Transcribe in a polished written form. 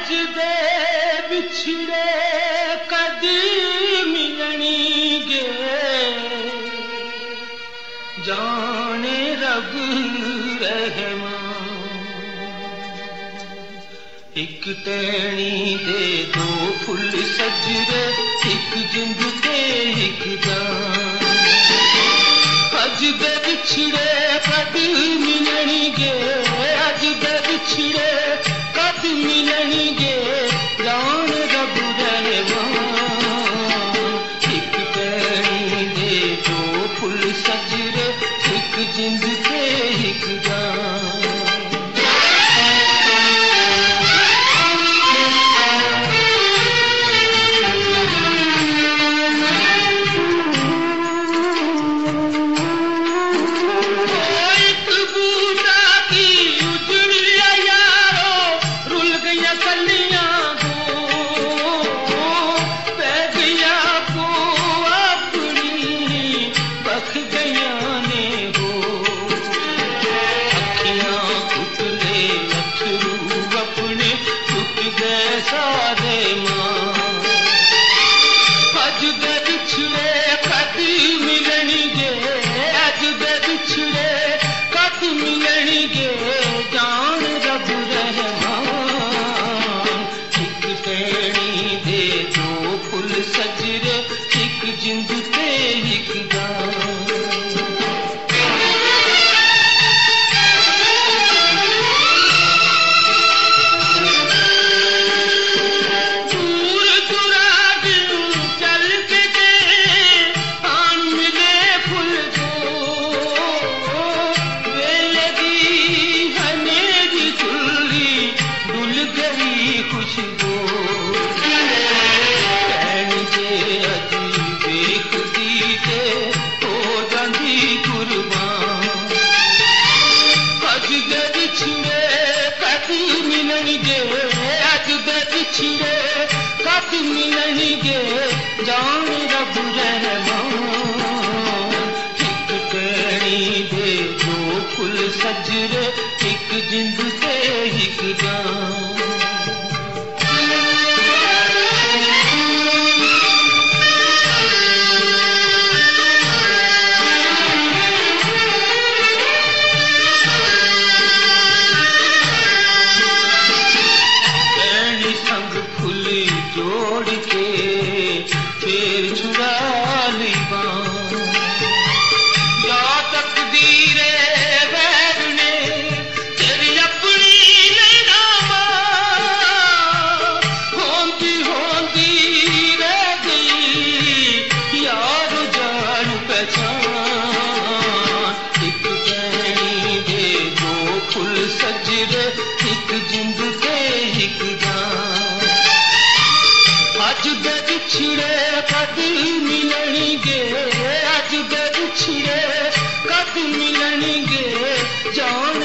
अज दे बिछड़े कदी मिलणगे जाने रब रहमान। एक टहनी दे दो फुल सजरे एक जिंद ते एक जान। अज दे बिछड़े कद मिलणगे अज दे बिछड़े कद मिलणगे जान रब रहमान। एक टहनी दे दो फुल सजरे एक जिंद ते एक जान। अज दे बिछड़े कद मिलणगे अज दे बिछड़े कद मिलणगे जान रब रहमान। एक टहनी दे दो फुल सजरे एक जिंद ते एक जान। अज दे बिछड़े कद मिलणगे जान रब रहमान। एक टहनी दे दो फुल सजरे एक जिंद ते एक जान। जोड़ के फिर छुड़ा ली बां। या तकदीरे गैर ने तेरी अपनी नहीं नामा होंदी होंदी रह गई यार जान पहचान। एक टहनी दे दो फुल सजरे एक जिंद ते एक जान। अज दे बिछड़े कद मिलणगे अज दे बिछड़े कद मिलणगे जान